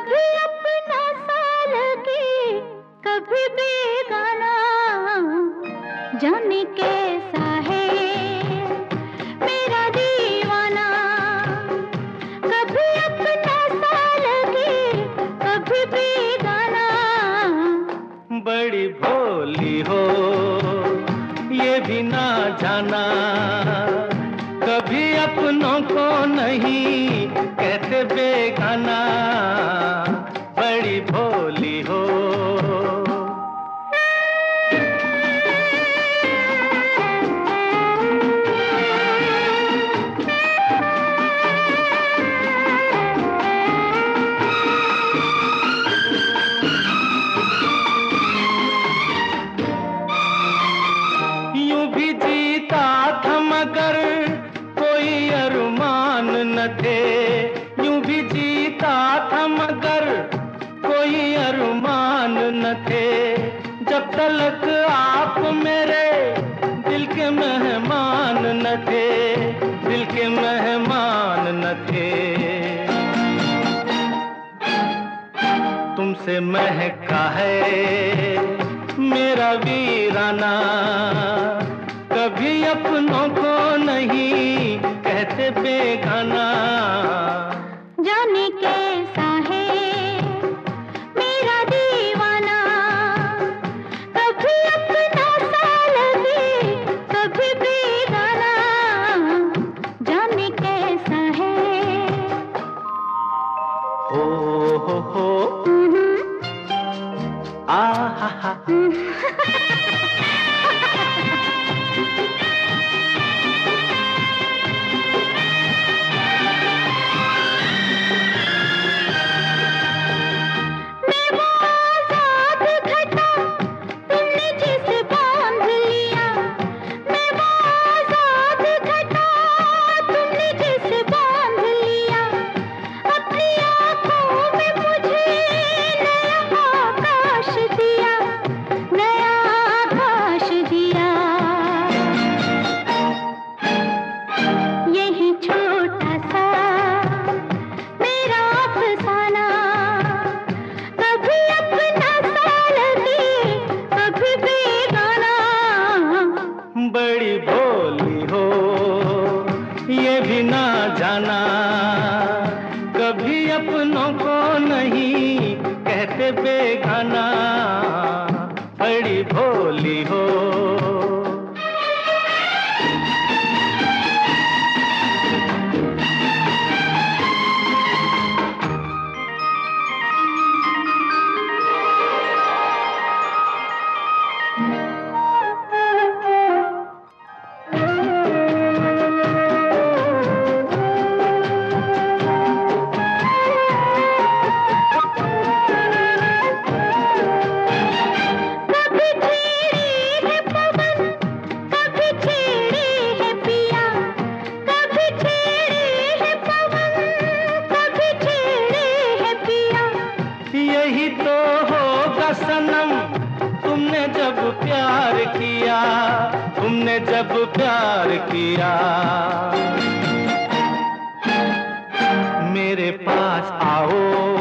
कभी अपना सा लगे कभी बेगाना, जाने कैसा है मेरा दीवाना। कभी अपना सा लगे कभी बेगाना। बड़ी भोली हो ये भी ना जाना, कभी अपनों को नहीं कहते बेगाना। बड़ी भोली हो। यूं भी जीता था मगर कोई अरमान न थे, यूं भी जीता था मगर कोई अरमान न थे। जब तलक आप मेरे दिल के मेहमान न थे, दिल के मेहमान न थे। तुमसे महका है मेरा वीराना, कभी अपनों को नहीं कहते बेगाना। जाने कैसा है मेरा दीवाना, कभी अपना सा लगे कभी बेगाना। जाने कैसा है। हो आ हा हा। बड़ी भोली हो ये भी ना जाना, कभी अपनों को नहीं कहते बेगाना। बड़ी भोली हो। यही तो होगा सनम तुमने जब प्यार किया, तुमने जब प्यार किया। मेरे पास आओ